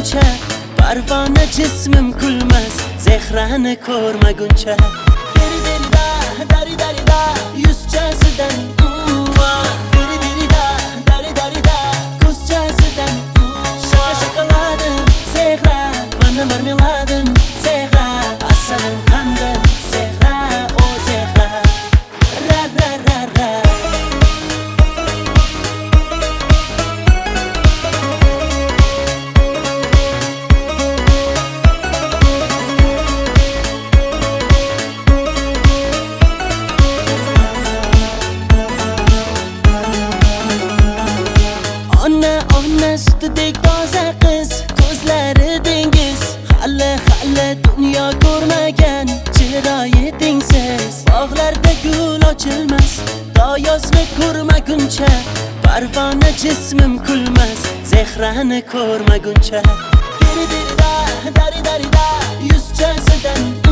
ko'rmaguncha, parvona jismim kulmas, zehrani ko'rmaguncha. Dari-da, yuzchasidan Diri-diri-da, dari-dari-da, ko'zchasidan Shaka-shakaladim, zehra, mana marmeladim, zehra, asalim qandim, zehra, o zehra, ra-ra-ra-ra. Ona sutidek toza qiz, ko'zlari dengiz, hali dunyo ko'rmagan chiroyi tengsiz. Bog'larda gul ochilmas, to yozni ko'rmaguncha, parvona jismim kulmas, zehrani ko'rmaguncha. Diri-diri-da, dari-dari-da, yuzchasidan